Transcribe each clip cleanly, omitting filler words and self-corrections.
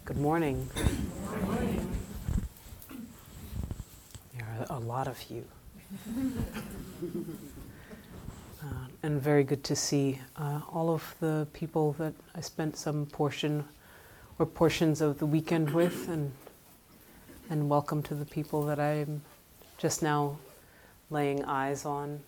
Good morning. There are a lot of you. And very good to see all of the people that I spent some portion or portions of the weekend with, and welcome to the people that I'm just now laying eyes on.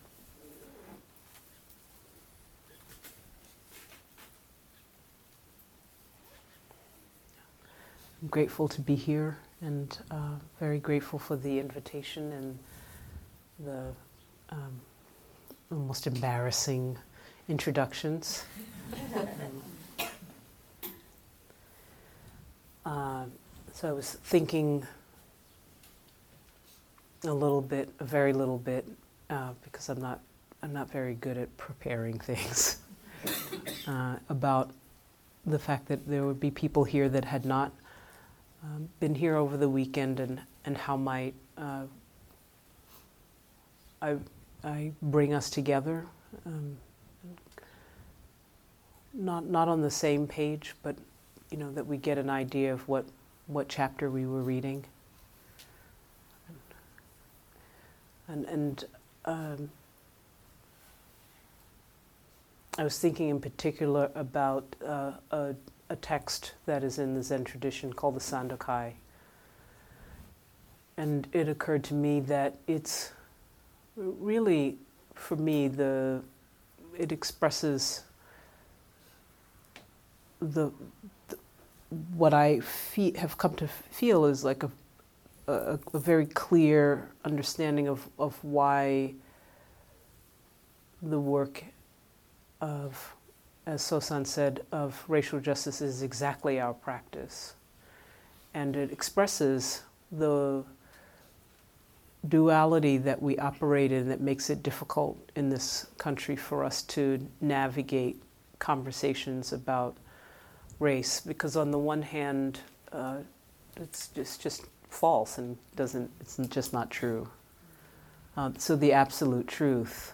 I'm grateful to be here and very grateful for the invitation and the almost embarrassing introductions. So I was thinking a very little bit, because I'm not very good at preparing things, about the fact that there would be people here that had not been here over the weekend, and how might I bring us together, not on the same page, but that we get an idea of what chapter we were reading, and I was thinking in particular about a text that is in the Zen tradition called the Sandokai. And it occurred to me that it's really, for me, it expresses what I have come to feel is like a very clear understanding of why the work of, as Sosan said, of racial justice is exactly our practice. And it expresses the duality that we operate in that makes it difficult in this country for us to navigate conversations about race. Because on the one hand, it's just false and it's just not true. So the absolute truth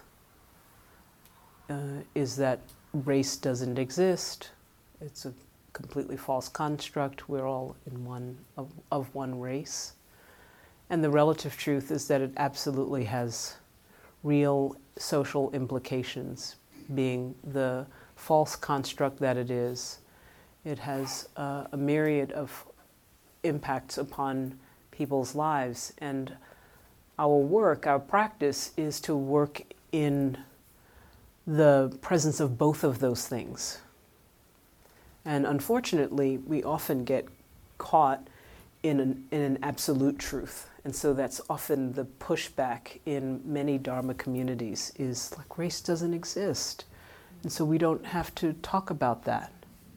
is that race doesn't exist. It's a completely false construct. We're all in of one race. And the relative truth is that it absolutely has real social implications, being the false construct that it is. It has a myriad of impacts upon people's lives. And our work, our practice, is to work in the presence of both of those things. And unfortunately, we often get caught in an absolute truth. And so that's often the pushback in many Dharma communities, is like, race doesn't exist. And so we don't have to talk about that.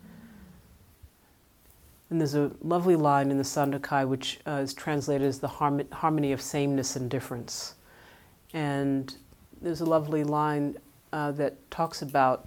And there's a lovely line in the Sandokai which is translated as the harmony of sameness and difference. And there's a lovely line that talks about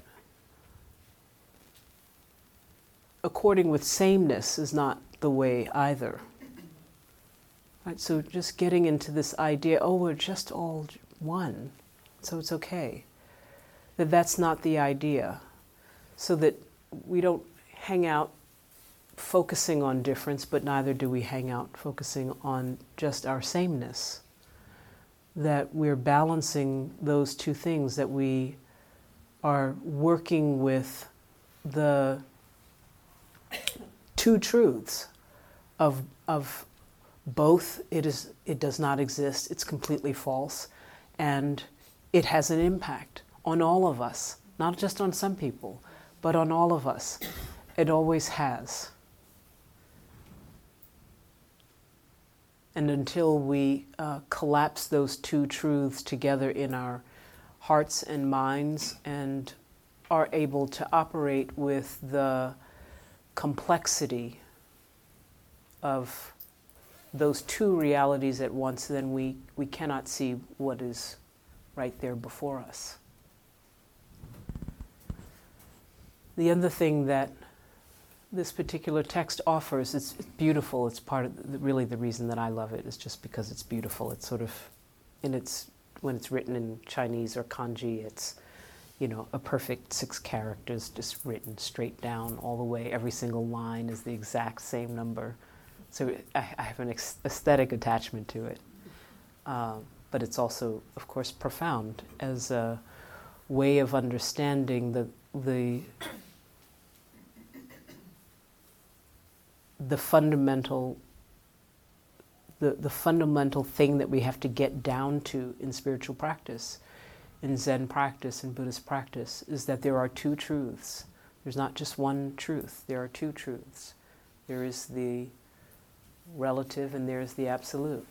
according with sameness is not the way either. Right, so just getting into this idea, we're just all one, so it's okay. That's not the idea. So that we don't hang out focusing on difference, but neither do we hang out focusing on just our sameness. That we're balancing those two things, that we are working with the two truths of both. It does not exist, it's completely false, and it has an impact on all of us, not just on some people, but on all of us. It always has. And until we collapse those two truths together in our hearts and minds and are able to operate with the complexity of those two realities at once, then we cannot see what is right there before us. The other thing that this particular text offers, it's beautiful. It's part of really the reason that I love it is just because it's beautiful. It's sort of, when it's written in Chinese or kanji, it's a perfect 6 characters just written straight down all the way. Every single line is the exact same number. So I have an aesthetic attachment to it. But it's also, of course, profound as a way of understanding the fundamental the fundamental thing that we have to get down to in spiritual practice, in Zen practice, in Buddhist practice, is that there are 2 truths. There's not just one truth. There are 2 truths. There is the relative and there is the absolute.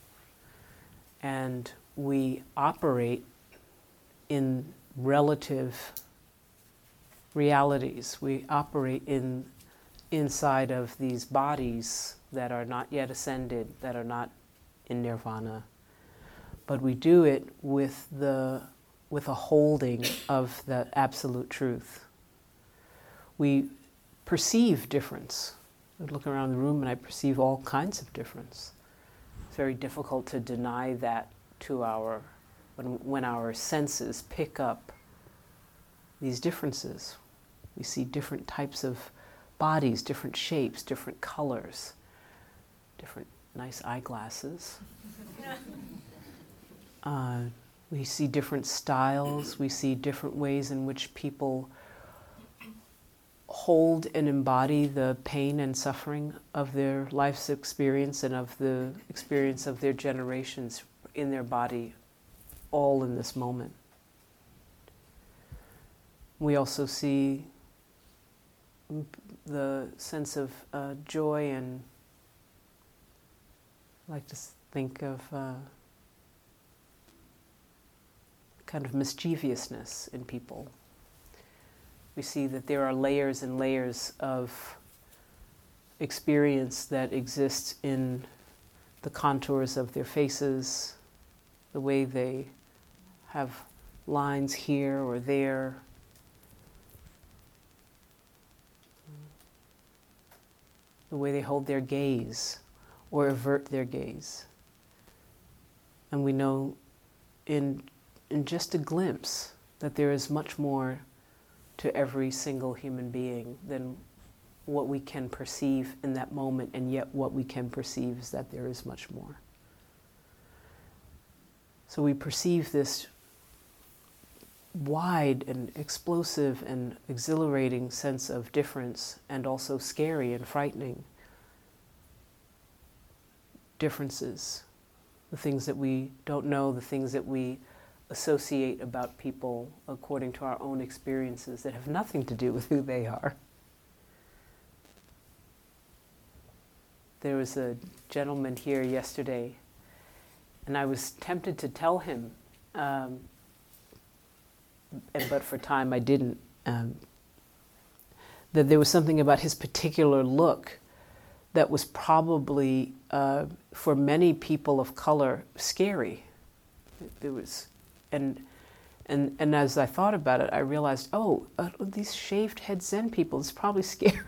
And we operate in relative realities. We operate inside of these bodies that are not yet ascended, that are not in nirvana. But we do it with a holding of the absolute truth. We perceive difference. I look around the room and I perceive all kinds of difference. It's very difficult to deny that to when our senses pick up these differences. We see different types of bodies, different shapes, different colors, different nice eyeglasses. We see different styles. We see different ways in which people hold and embody the pain and suffering of their life's experience and of the experience of their generations in their body, all in this moment. We also see the sense of joy and I like to think of kind of mischievousness in people. We see that there are layers and layers of experience that exist in the contours of their faces, the way they have lines here or there. The way they hold their gaze or avert their gaze. And we know in just a glimpse that there is much more to every single human being than what we can perceive in that moment, and yet what we can perceive is that there is much more. So we perceive this wide and explosive and exhilarating sense of difference, and also scary and frightening differences, the things that we don't know, the things that we associate about people according to our own experiences that have nothing to do with who they are. There was a gentleman here yesterday, and I was tempted to tell him, but for time I didn't, that there was something about his particular look that was probably, for many people of color, scary. There was, and as I thought about it, I realized, these shaved head Zen people, it's probably scary.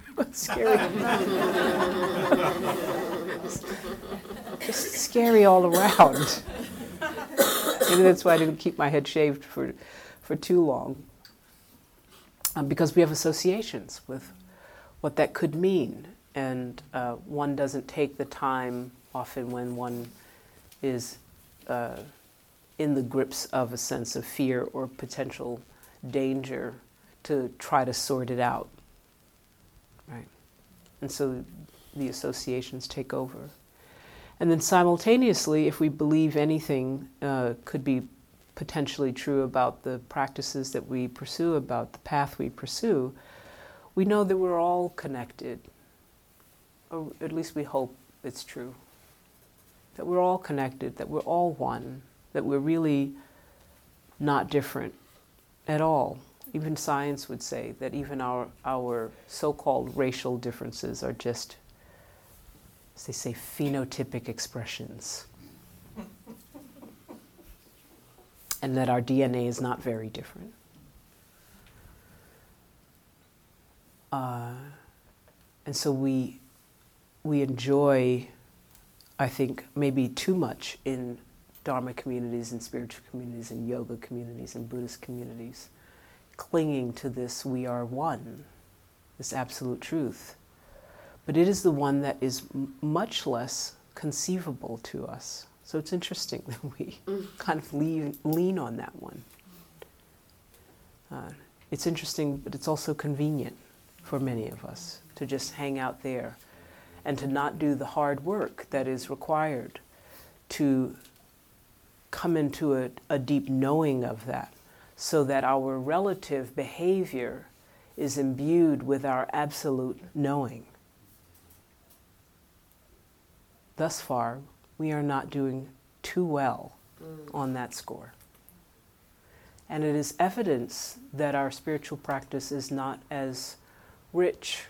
Just scary all around. Maybe that's why I didn't keep my head shaved for too long. Because we have associations with what that could mean. And one doesn't take the time, often when one is in the grips of a sense of fear or potential danger, to try to sort it out. Right? And so the associations take over. And then simultaneously, if we believe anything could be potentially true about the practices that we pursue, about the path we pursue, we know that we're all connected. Or at least we hope it's true. That we're all connected, that we're all one, that we're really not different at all. Even science would say that even our so-called racial differences are just, as they say, phenotypic expressions. And that our DNA is not very different. And so we enjoy, I think, maybe too much in Dharma communities and spiritual communities and yoga communities and Buddhist communities, clinging to this we are one, this absolute truth. But it is the one that is much less conceivable to us. So it's interesting that we kind of lean on that one. It's interesting, but it's also convenient for many of us to just hang out there and to not do the hard work that is required to come into a deep knowing of that, so that our relative behavior is imbued with our absolute knowing. Thus far, we are not doing too well on that score. And it is evidence that our spiritual practice is not as rich,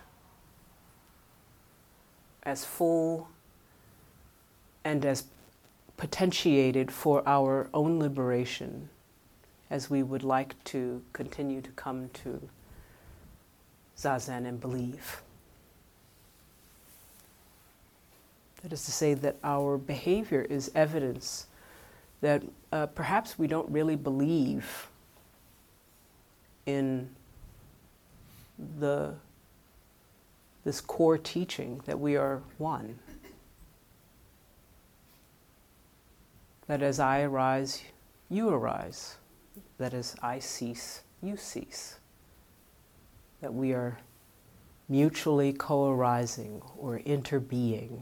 as full, and as potentiated for our own liberation as we would like to continue to come to Zazen and believe. That is to say that our behavior is evidence that perhaps we don't really believe in this core teaching that we are one. That as I arise, you arise. That as I cease, you cease. That we are mutually co-arising or interbeing.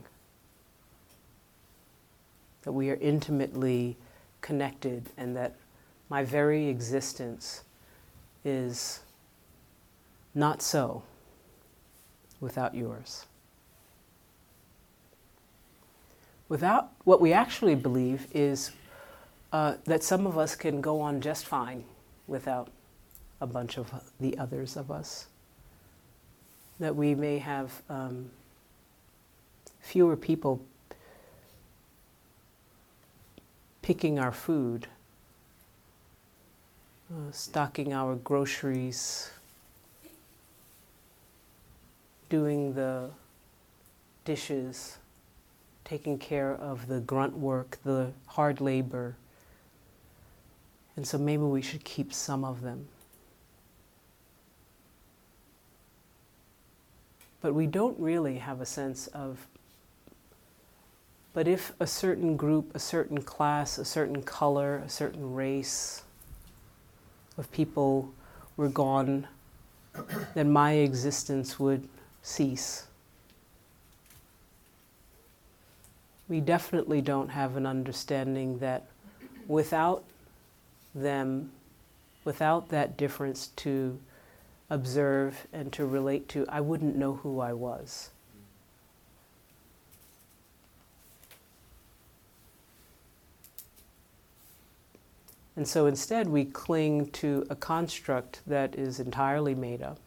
That we are intimately connected, and that my very existence is not so without yours. Without what we actually believe is that some of us can go on just fine without a bunch of the others of us. That we may have fewer people picking our food, stocking our groceries, doing the dishes, taking care of the grunt work, the hard labor. And so maybe we should keep some of them. But we don't really have a sense of, but if a certain group, a certain class, a certain color, a certain race of people were gone, then my existence would cease. We definitely don't have an understanding that without them, without that difference to observe and to relate to, I wouldn't know who I was. And so instead we cling to a construct that is entirely made up.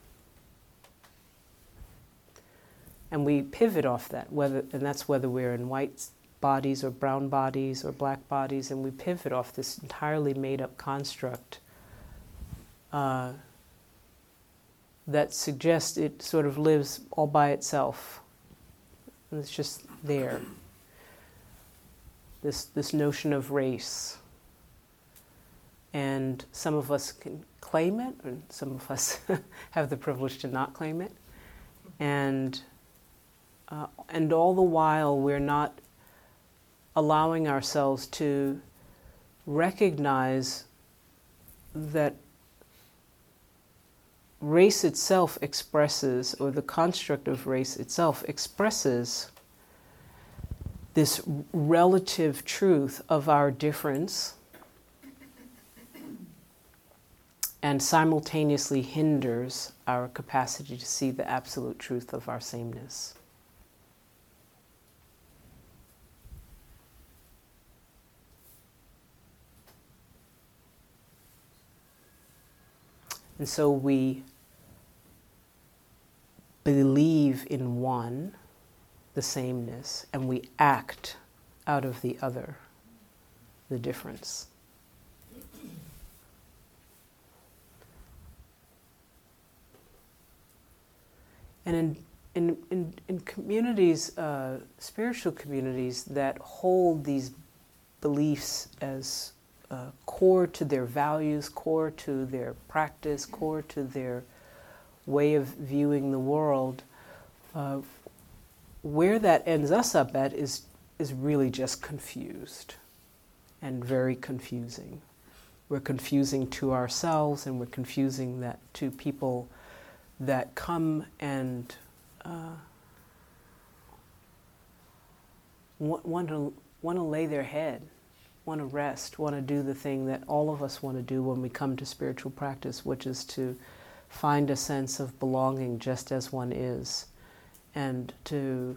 And we pivot off that, and that's whether we're in white bodies or brown bodies or black bodies, and we pivot off this entirely made up construct that suggests it sort of lives all by itself. And it's just there. This notion of race. And some of us can claim it, and some of us have the privilege to not claim it. And all the while we're not allowing ourselves to recognize that race itself expresses, or the construct of race itself expresses, this relative truth of our difference, and simultaneously hinders our capacity to see the absolute truth of our sameness. And so we believe in one, the sameness, and we act out of the other, the difference. And in communities, spiritual communities that hold these beliefs as core to their values, core to their practice, core to their way of viewing the world, where that ends us up at is really just confused and very confusing. We're confusing to ourselves, and we're confusing that to people that come and want to lay their head, want to rest, want to do the thing that all of us want to do when we come to spiritual practice, which is to find a sense of belonging just as one is, and to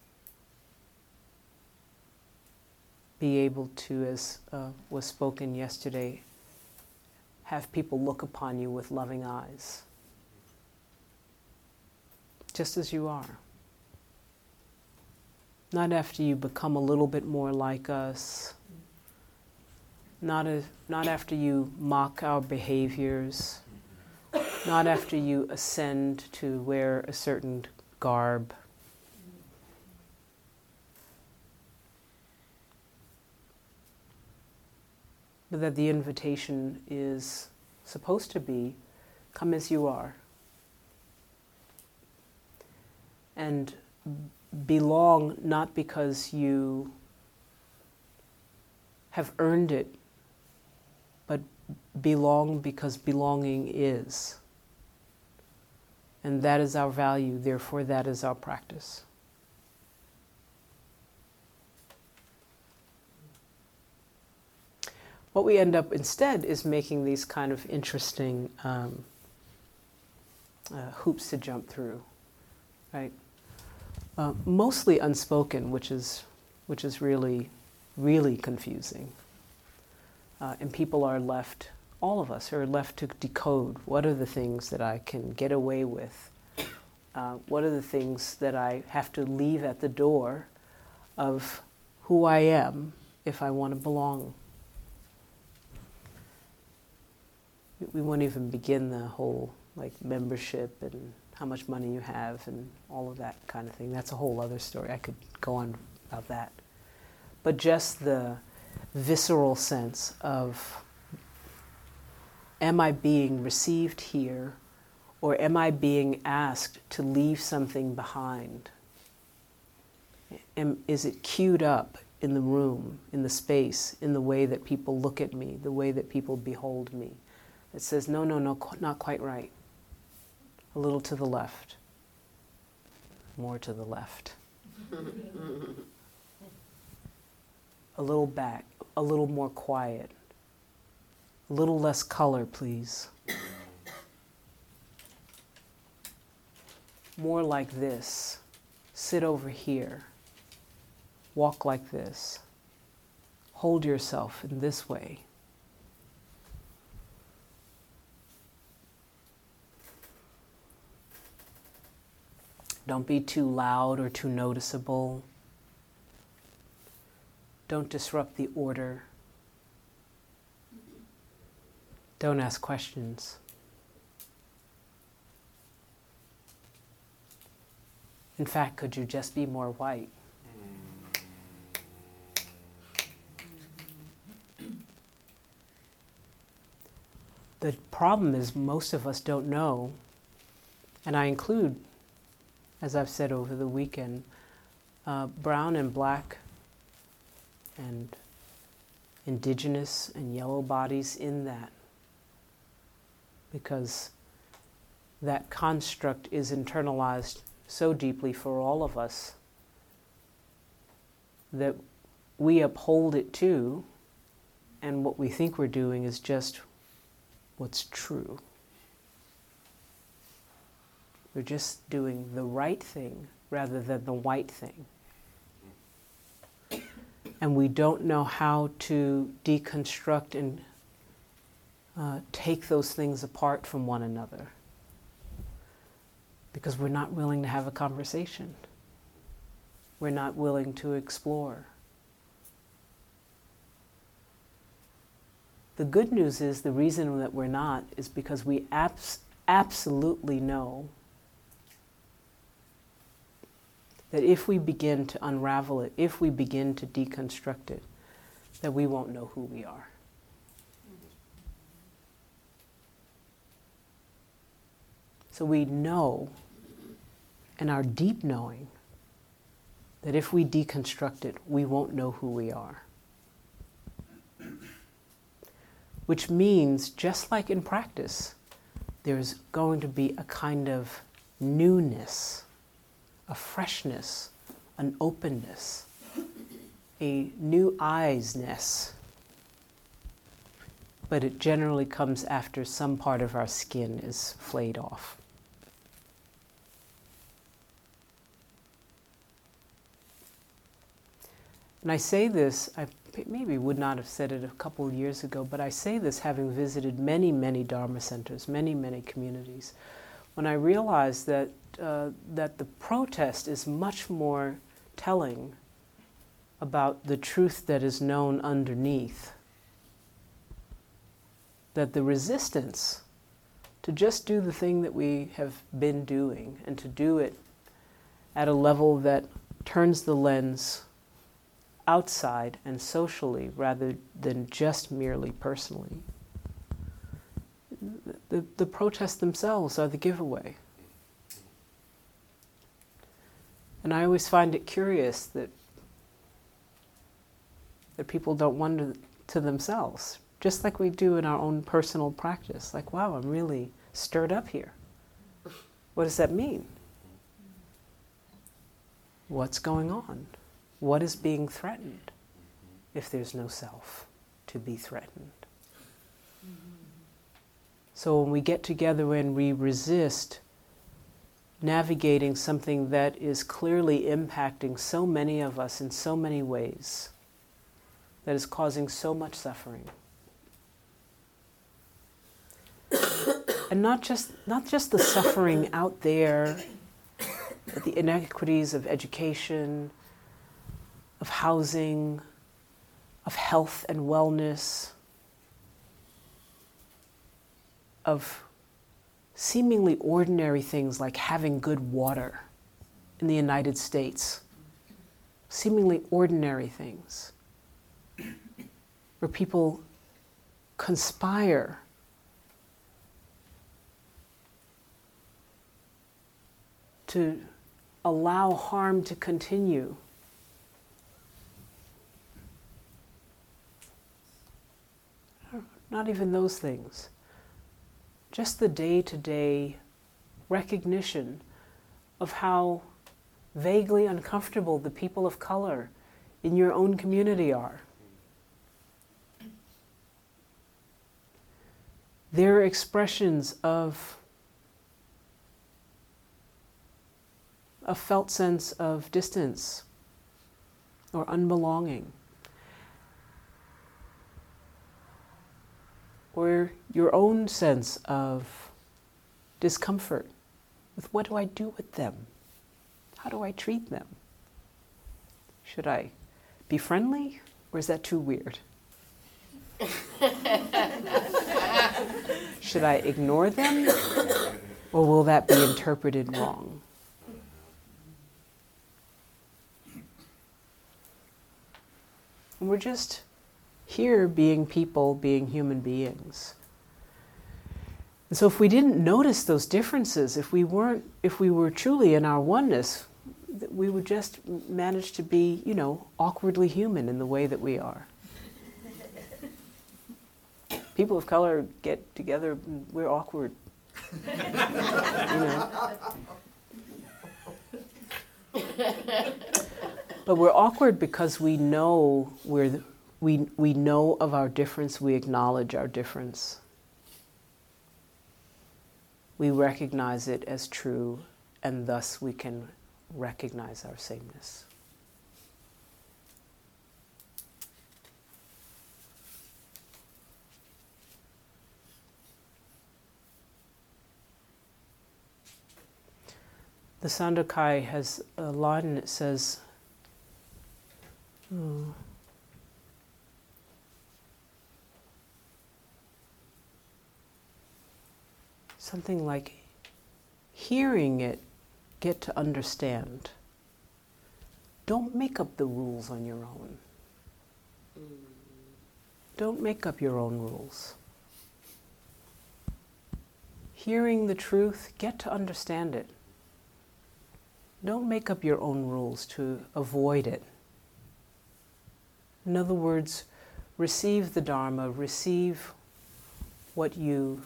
be able to, as was spoken yesterday, have people look upon you with loving eyes, just as you are. Not after you become a little bit more like us, not after you mock our behaviors, not after you ascend to wear a certain garb. But that the invitation is supposed to be, come as you are. And belong not because you have earned it, but belong because belonging is. And that is our value, therefore that is our practice. What we end up instead is making these kind of interesting hoops to jump through, right? Mostly unspoken, which is really, really confusing. And people are left, all of us are left to decode what are the things that I can get away with, what are the things that I have to leave at the door of who I am if I want to belong. We won't even begin the whole membership and how much money you have and all of that kind of thing. That's a whole other story. I could go on about that. But just the visceral sense of, am I being received here, or am I being asked to leave something behind? Is it queued up in the room, in the space, in the way that people look at me, the way that people behold me? It says, no, not quite right. A little to the left. More to the left. A little back. A little more quiet. A little less color, please. More like this. Sit over here. Walk like this. Hold yourself in this way. Don't be too loud or too noticeable. Don't disrupt the order. Don't ask questions. In fact, could you just be more white? The problem is most of us don't know, and I include, as I've said over the weekend, brown and black and indigenous and yellow bodies in that. Because that construct is internalized so deeply for all of us that we uphold it too, and what we think we're doing is just what's true. We're just doing the right thing rather than the white thing. And we don't know how to deconstruct and take those things apart from one another because we're not willing to have a conversation. We're not willing to explore. The good news is the reason that we're not is because we absolutely know that if we begin to unravel it, if we begin to deconstruct it, that we won't know who we are. So we know, in our deep knowing, that if we deconstruct it, we won't know who we are. Which means, just like in practice, there's going to be a kind of newness, a freshness, an openness, a new eyesness. But it generally comes after some part of our skin is flayed off. And I say this, I maybe would not have said it a couple of years ago, but I say this having visited many, many Dharma centers, many, many communities, when I realized that the protest is much more telling about the truth that is known underneath. That the resistance to just do the thing that we have been doing and to do it at a level that turns the lens outside and socially rather than just merely personally. The protests themselves are the giveaway. And I always find it curious that people don't wonder to themselves, just like we do in our own personal practice. Like, wow, I'm really stirred up here. What does that mean? What's going on? What is being threatened if there's no self to be threatened? So when we get together and we resist navigating something that is clearly impacting so many of us in so many ways, that is causing so much suffering, and not just the suffering out there, but the inequities of education, of housing, of health and wellness, of seemingly ordinary things like having good water in the United States. Seemingly ordinary things, where people conspire to allow harm to continue. Not even those things. Just the day-to-day recognition of how vaguely uncomfortable the people of color in your own community are. Their expressions of a felt sense of distance or unbelonging, or your own sense of discomfort with what do I do with them? How do I treat them? Should I be friendly, or is that too weird? Should I ignore them, or will that be interpreted wrong? And we're just here being people, being human beings. And so if we didn't notice those differences, if we were truly in our oneness, we would just manage to be, awkwardly human in the way that we are. People of color get together, we're awkward. But we're awkward because we know we know of our difference, we acknowledge our difference. We recognize it as true, and thus we can recognize our sameness. The Sandokai has a line that says, something like, hearing it, get to understand. Don't make up the rules on your own. Don't make up your own rules. hearing the truth, get to understand it. Don't make up your own rules to avoid it. In other words, receive the Dharma, receive what you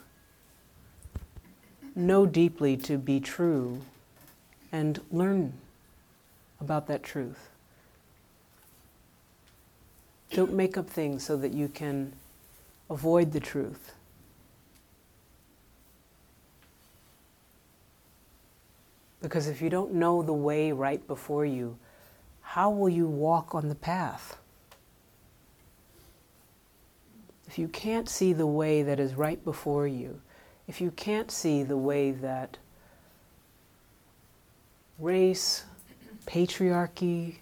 know deeply to be true, and learn about that truth. Don't make up things so that you can avoid the truth. Because if you don't know the way right before you, how will you walk on the path? If you can't see the way that is right before you, if you can't see the way that race, patriarchy,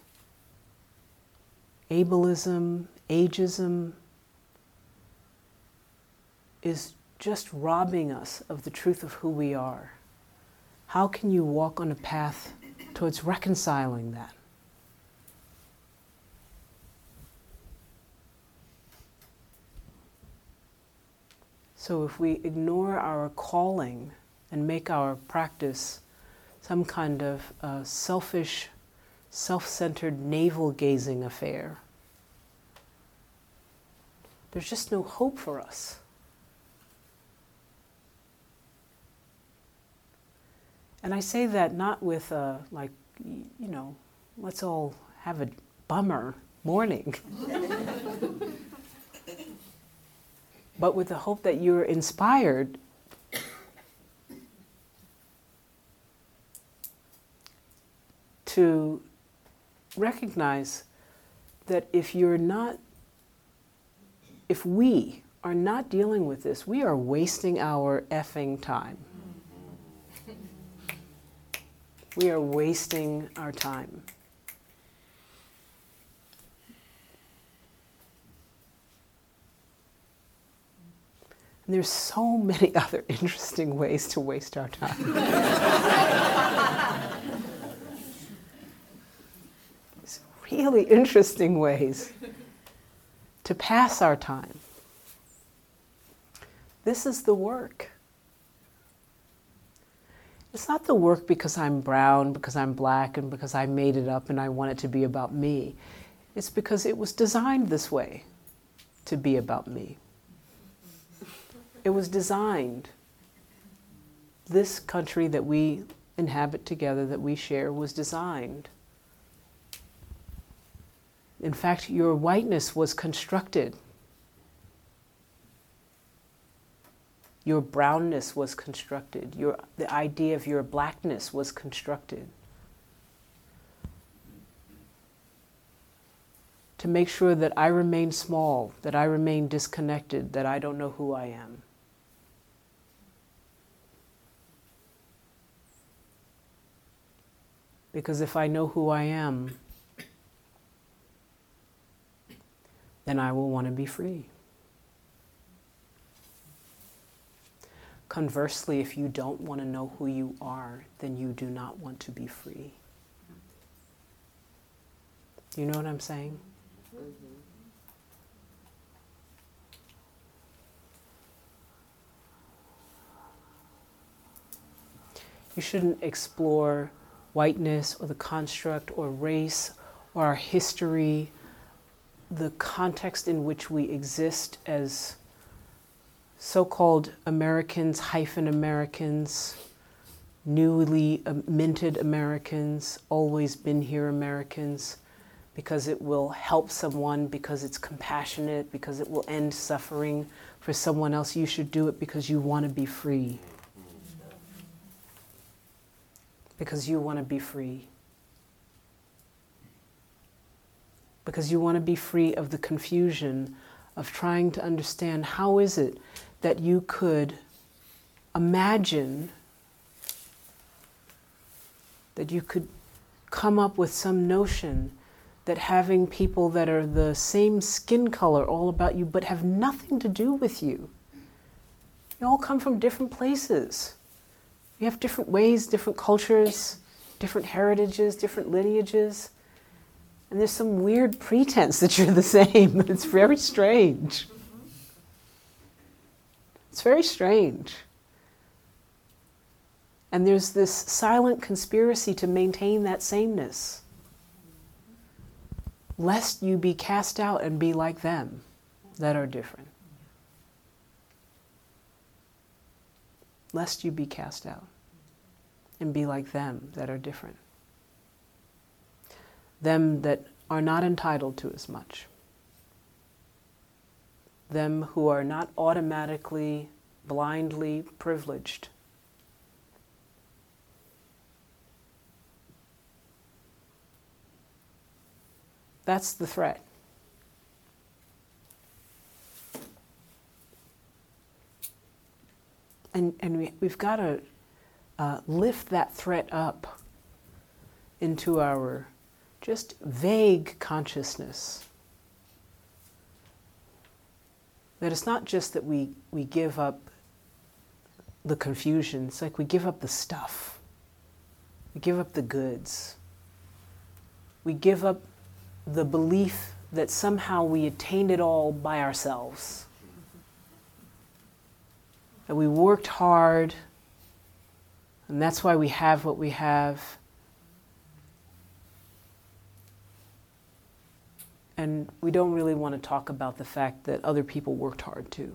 ableism, ageism is just robbing us of the truth of who we are, how can you walk on a path towards reconciling that? So if we ignore our calling and make our practice some kind of selfish, self-centered, navel-gazing affair, there's just no hope for us. And I say that not with let's all have a bummer morning. But with the hope that you're inspired to recognize that if we are not dealing with this, we are wasting our effing time. We are wasting our time. And there's so many other interesting ways to waste our time. There's really interesting ways to pass our time. This is the work. It's not the work because I'm brown, because I'm black, and because I made it up and I want it to be about me. It's because it was designed this way to be about me. It was designed. This country that we inhabit together, that we share, was designed. In fact, your whiteness was constructed. Your brownness was constructed. The idea of your blackness was constructed. To make sure that I remain small, that I remain disconnected, that I don't know who I am. Because if I know who I am, then I will want to be free. Conversely, if you don't want to know who you are, then you do not want to be free. Do you know what I'm saying? Mm-hmm. You shouldn't explore whiteness or the construct or race or our history, the context in which we exist as so-called Americans, Americans, newly minted Americans, always been here Americans, because it will help someone, because it's compassionate, because it will end suffering for someone else. You should do it because you want to be free. Because you want to be free. Because you want to be free of the confusion of trying to understand how is it that you could imagine, that you could come up with some notion that having people that are the same skin color all about you but have nothing to do with you. You all come from different places. You have different ways, different cultures, different heritages, different lineages. And there's some weird pretense that you're the same. It's very strange. It's very strange. And there's this silent conspiracy to maintain that sameness, lest you be cast out and be like them that are different. Lest you be cast out and be like them that are different. Them that are not entitled to as much. Them who are not automatically, blindly privileged. That's the threat. And we've got to lift that threat up into our just vague consciousness. That it's not just that we give up the confusion, it's like we give up the stuff. We give up the goods. We give up the belief that somehow we attained it all by ourselves. That we worked hard, and that's why we have what we have. And we don't really want to talk about the fact that other people worked hard too.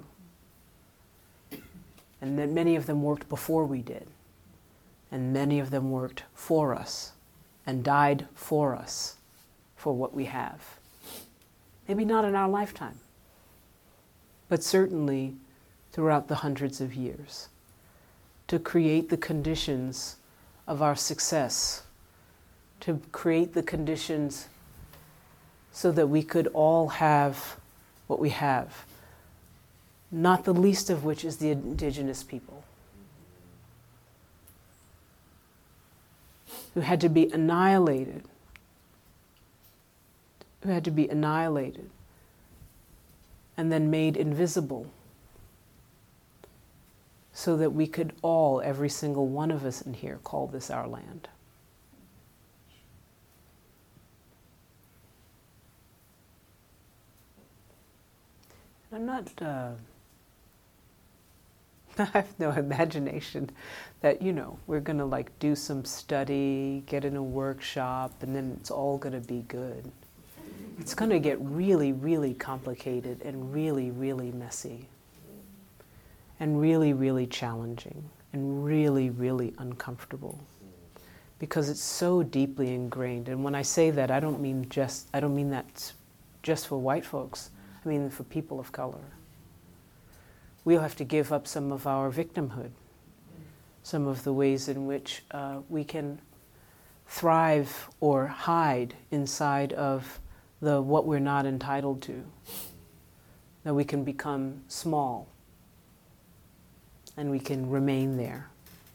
And that many of them worked before we did. And many of them worked for us and died for us, for what we have. Maybe not in our lifetime, but certainly throughout the hundreds of years, to create the conditions of our success, to create the conditions so that we could all have what we have, not the least of which is the indigenous people, who had to be annihilated, and then made invisible, so that we could all, every single one of us in here, call this our land. I'm not, I have no imagination that, we're going to do some study, get in a workshop, and then it's all going to be good. It's going to get really, really complicated and really, really messy. And really, really challenging. And really, really uncomfortable. Because it's so deeply ingrained. And when I say that, I don't mean that just for white folks. I mean for people of color. We'll have to give up some of our victimhood. Some of the ways in which we can thrive or hide inside of what we're not entitled to. That we can become small. And we can remain there.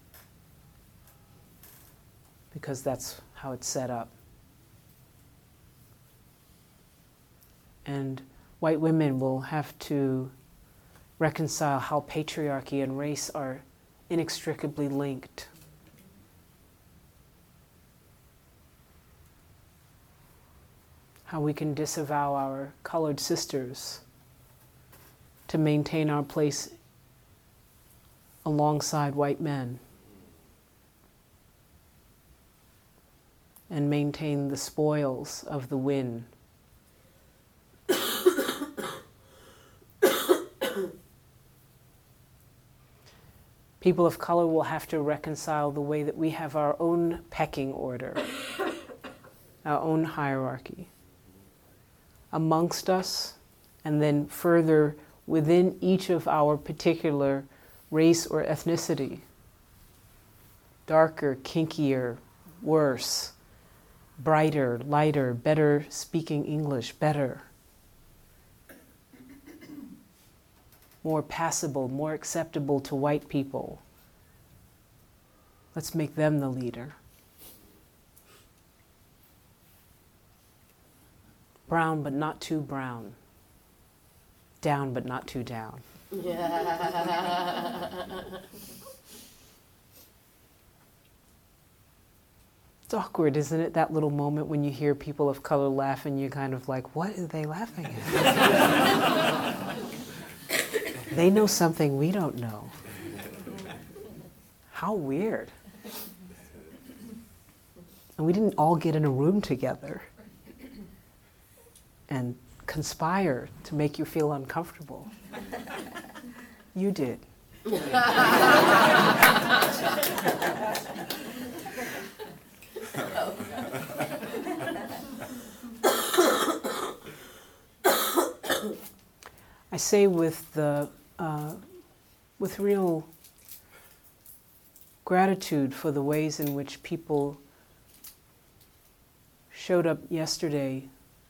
Because that's how it's set up. And white women will have to reconcile how patriarchy and race are inextricably linked. How we can disavow our colored sisters to maintain our place alongside white men and maintain the spoils of the win. People of color will have to reconcile the way that we have our own pecking order, our own hierarchy amongst us, and then further within each of our particular race or ethnicity. Darker, kinkier, worse, brighter, lighter, better speaking English, better. More passable, more acceptable to white people. Let's make them the leader. Brown but not too brown. Down but not too down. Yeah. It's awkward, isn't it? That little moment when you hear people of color laugh and you're kind of like, what are they laughing at? They know something we don't know. How weird. And we didn't all get in a room together and conspire to make you feel uncomfortable. You did. I say with real gratitude for the ways in which people showed up yesterday.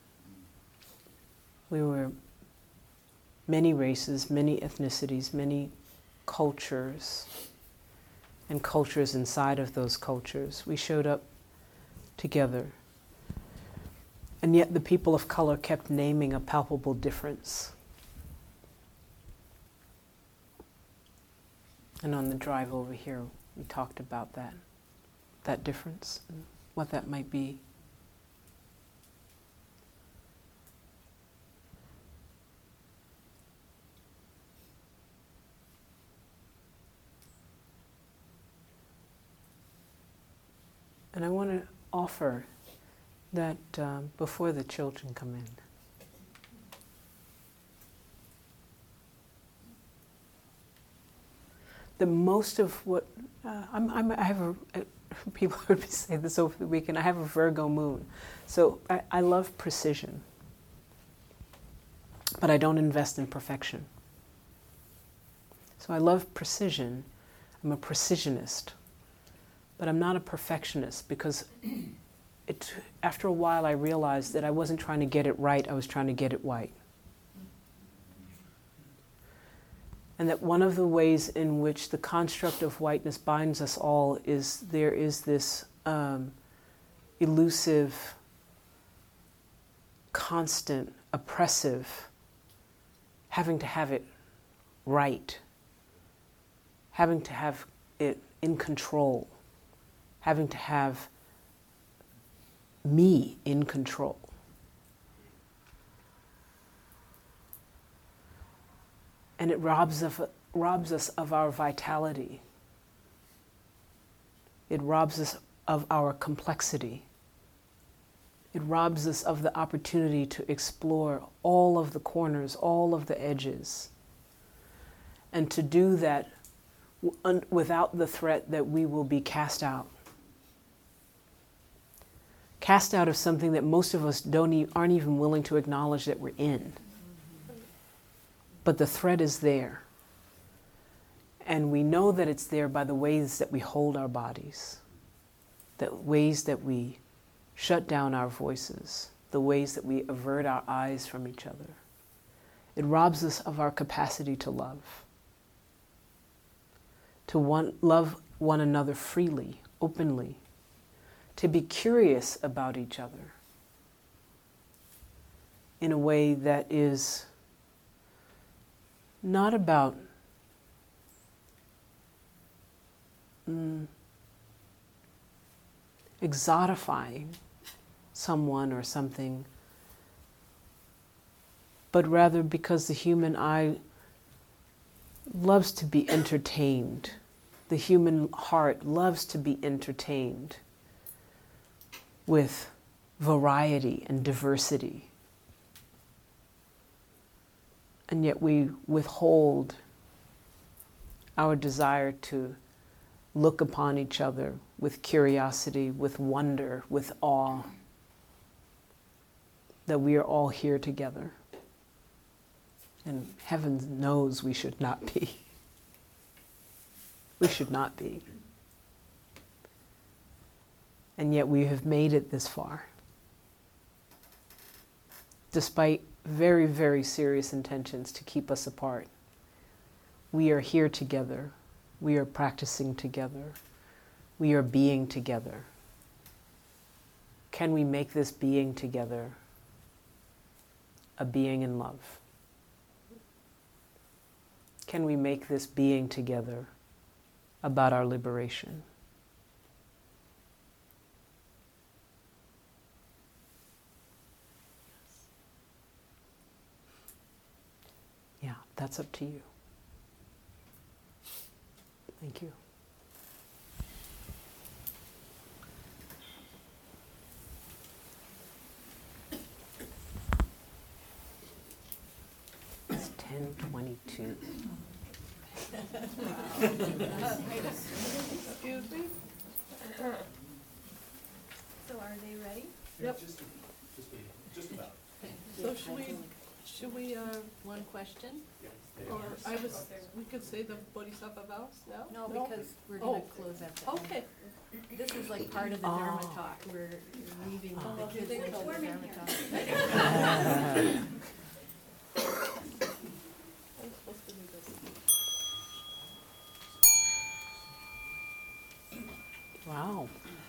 We were many races, many ethnicities, many cultures, and cultures inside of those cultures. We showed up together. And yet the people of color kept naming a palpable difference. And on the drive over here, we talked about that difference and what that might be. And I want to offer that before the children come in. The most of what I have people heard me say this over the weekend. I have a Virgo moon, so I love precision, but I don't invest in perfection. So I love precision. I'm a precisionist, but I'm not a perfectionist because after a while I realized that I wasn't trying to get it right. I was trying to get it white. And that one of the ways in which the construct of whiteness binds us all is there is this elusive, constant, oppressive, having to have it right, having to have it in control, having to have me in control. And it robs us of our vitality. It robs us of our complexity. It robs us of the opportunity to explore all of the corners, all of the edges. And to do that without the threat that we will be cast out. Cast out of something that most of us aren't even willing to acknowledge that we're in. But the threat is there. And we know that it's there by the ways that we hold our bodies, the ways that we shut down our voices, the ways that we avert our eyes from each other. It robs us of our capacity to love love one another freely, openly, to be curious about each other in a way that is not about exotifying someone or something, but rather because the human eye loves to be entertained. The human heart loves to be entertained with variety and diversity. And yet we withhold our desire to look upon each other with curiosity, with wonder, with awe, that we are all here together. And heaven knows we should not be. We should not be. And yet we have made it this far. Despite very, very serious intentions to keep us apart. We are here together. We are practicing together. We are being together. Can we make this being together a being in love? Can we make this being together about our liberation? Yeah, that's up to you. Thank you. 10:22. Excuse me? So are they ready? Yep. Just about. So should we, One question? or we could say the Bodhisattva vows now? No, because we're gonna Oh. close at the end. Okay. This is like part of the Dharma Oh. talk. We're leaving Oh, the kids okay. until the Warm in Dharma here. talk. I'm supposed to do this. Wow.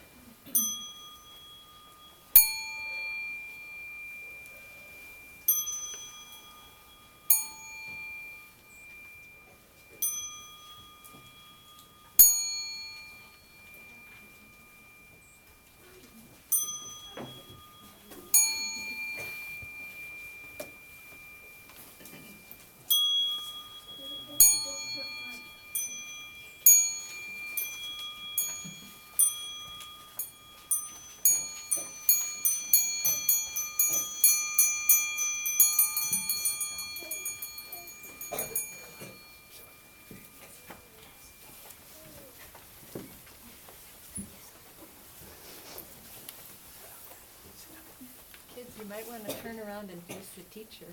Kids, you might wanna turn around and face the teacher.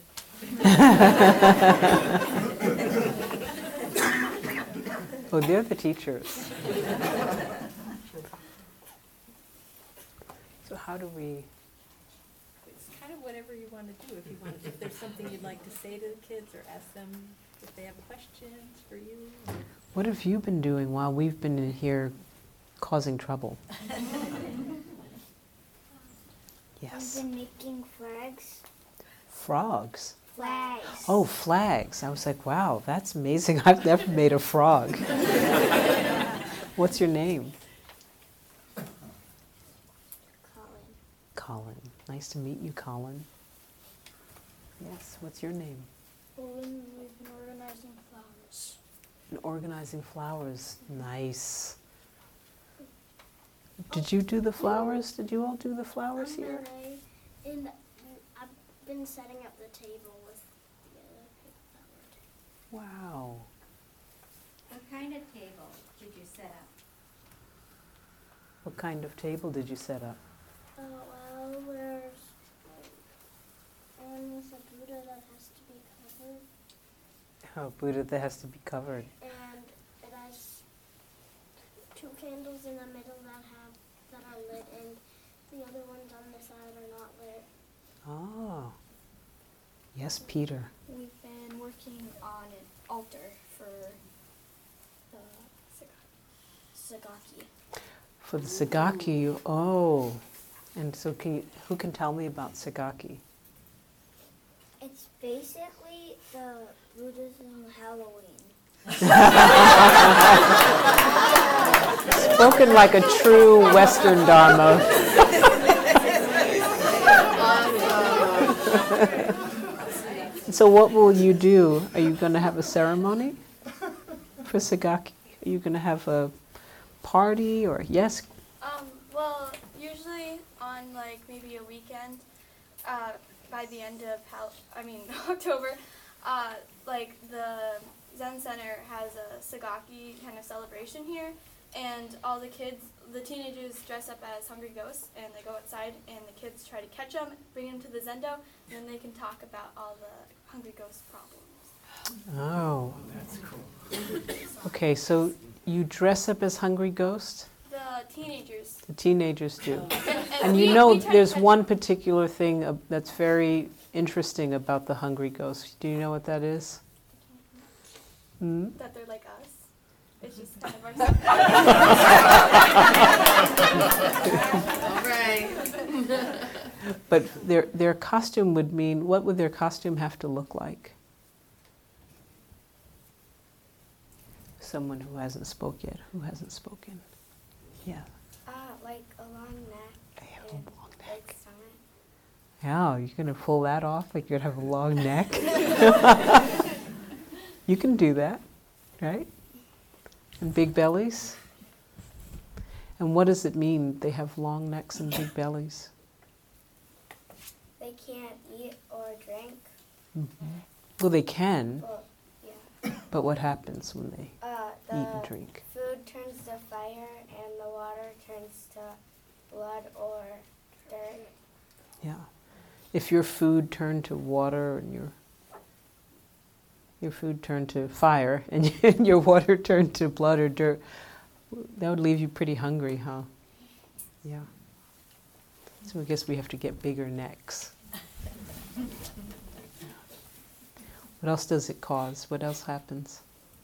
Oh, they're the teachers. So how do we, It's kind of whatever you wanna do. If there's something you'd like to say to the kids or ask them if they have questions for you. what have you been doing while we've been in here causing trouble? Yes. I've been making flags. Frogs. Flags. Oh, flags. I was like, wow, that's amazing. I've never made a frog. What's your name? Colin. Colin. Nice to meet you, Colin. Yes, what's your name? We've been organizing flowers. And organizing flowers. Nice. Did you do the flowers? Did you all do the flowers here? And I've been setting up the table with the other flower. Wow. What kind of table did you set up? What kind of table did you set up? Well, there's one with a Buddha that has to be covered, Oh, Buddha that has to be covered. and it has two candles in the middle that are lit, and the other ones on the side are not lit. Oh. Yes, Peter. We've been working on an altar for the Sagaki. For the Sagaki, oh. And so who can tell me about Sagaki? It's basically the Buddhism Halloween. Spoken like a true Western Dharma. So what will you do? Are you going to have a ceremony for Sagaki? Are you going to have a party or yes? Well, usually on like maybe a weekend, by the end of October, like the Zen Center has a Sagaki kind of celebration here, and all the kids, the teenagers dress up as hungry ghosts, and they go outside, and the kids try to catch them, bring them to the Zendo, and then they can talk about all the hungry ghost problems. Oh, that's cool. Okay, so you dress up as hungry ghosts? The teenagers. The teenagers do. And we- you know, we try to there's catch one particular thing that's very interesting about the hungry ghosts. Do you know what that is? Hmm? that they're like us. It's just kind of our All right. But their costume would mean, what would their costume have to look like? Someone who hasn't spoke yet. Who hasn't spoken? Yeah. Like a long neck They have a and long like neck. stomach. Yeah, you're gonna pull that off? Like you're gonna have a long neck? You can do that, right? And big bellies? And what does it mean, they have long necks and big bellies? They can't eat or drink. Mhm. Well, they can, Well, yeah. but what happens when they The eat and drink? food turns to fire and the water turns to blood or dirt. Yeah. If your food turned to water and your food turned to fire and your water turned to blood or dirt, that would leave you pretty hungry, huh? Yeah. So I guess we have to get bigger necks. What else does it cause? What else happens?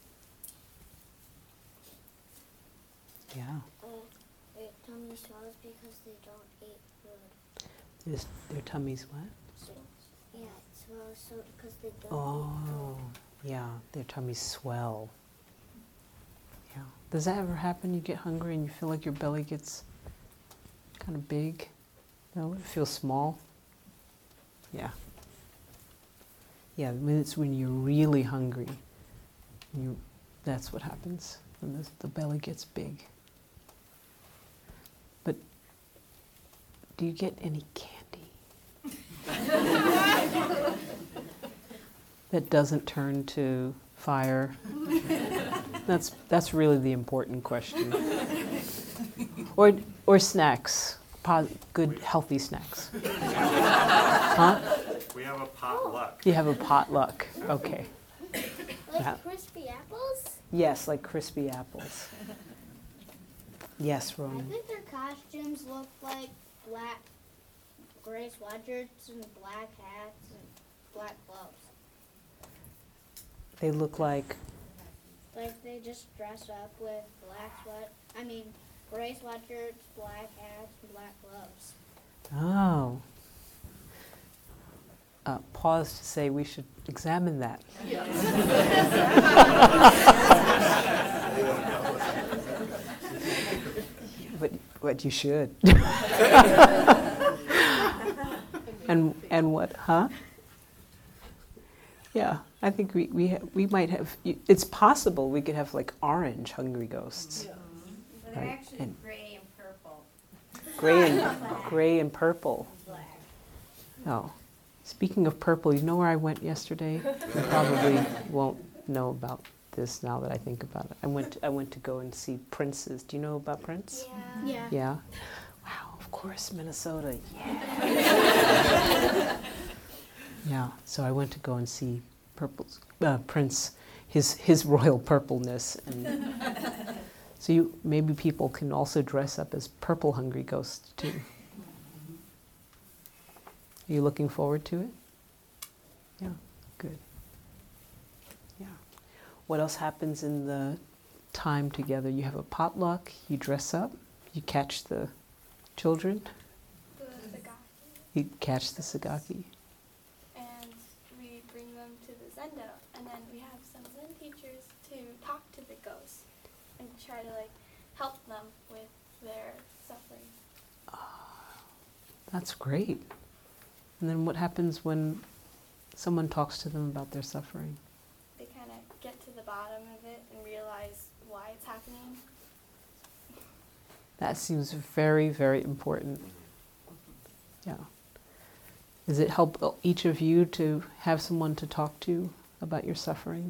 Yeah. Their tummy swells because they don't eat food. Their tummies what? So, yeah, it swells so because they don't Oh, yeah, their tummies swell. Yeah. Does that ever happen? You get hungry and you feel like your belly gets kind of big? No, it feels small? Yeah. Yeah, it's when you're really hungry. That's what happens, when the belly gets big. But do you get any candy? That doesn't turn to fire? That's really the important question. Or snacks, good healthy snacks. Huh? We have a potluck. You have a potluck. Okay. Like Yeah. crispy apples? Yes, like crispy apples. Yes, I Ronan. think their costumes look like black gray sweatshirts and black hats and black gloves. They look like, Like they just dress up with gray sweatshirts, black hats, and black gloves. oh. Pause to say we should examine that. But you should. And what, huh? Yeah, I think we might have. It's possible we could have like orange hungry ghosts. Well, they're Right, actually and- gray and purple. Gray and purple. Black. Oh, speaking of purple, you know where I went yesterday? You probably won't know about this now that I think about it. I went to go and see Prince's. Do you know about Prince? Yeah. Yeah. Wow, of course, Minnesota. Yeah. Yeah. So I went to go and see Prince, his royal purpleness, and so maybe people can also dress up as purple hungry ghosts too. Are you looking forward to it? Yeah, good. Yeah. What else happens in the time together? You have a potluck, you dress up, you catch the children, The sagaki, you catch the sagaki. and we bring them to the zendo, and then we have some zen teachers to talk to the ghosts and try to help them with their suffering. That's great. And then what happens when someone talks to them about their suffering? They kind of get to the bottom of it and realize why it's happening. That seems very, very important. Yeah. Does it help each of you to have someone to talk to about your suffering?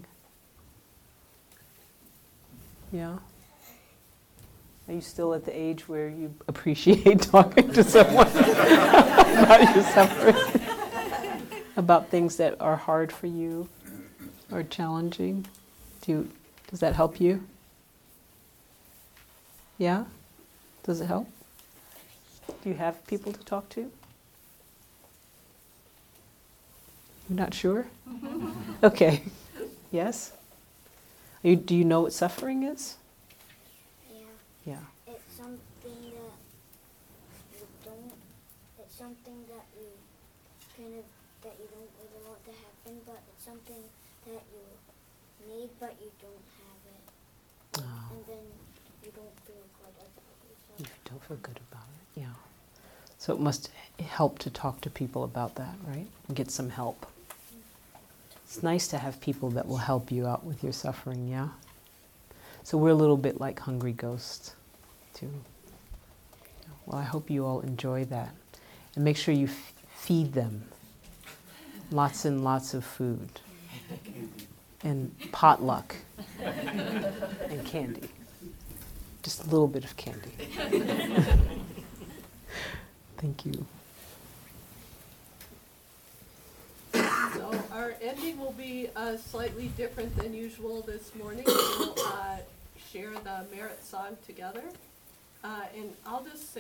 Yeah? Are you still at the age where you appreciate talking to someone about your suffering? About things that are hard for you or challenging? Does that help you? Yeah? Does it help? Do you have people to talk to? You're not sure? Okay. Yes? Do you know what suffering is? Yeah. Yeah. It's something that you don't. It's something that you that you don't really want to happen, but it's something that you need, but you don't have it, Oh, and then you don't feel good about yourself. you don't feel good about it. Yeah. So it must help to talk to people about that, right? And get some help. It's nice to have people that will help you out with your suffering, yeah? So we're a little bit like hungry ghosts, too. Well, I hope you all enjoy that. And make sure you feed them. Lots and lots of food. and potluck and candy. Just a little bit of candy. Thank you. So our ending will be slightly different than usual this morning. We'll share the merit song together. And I'll just say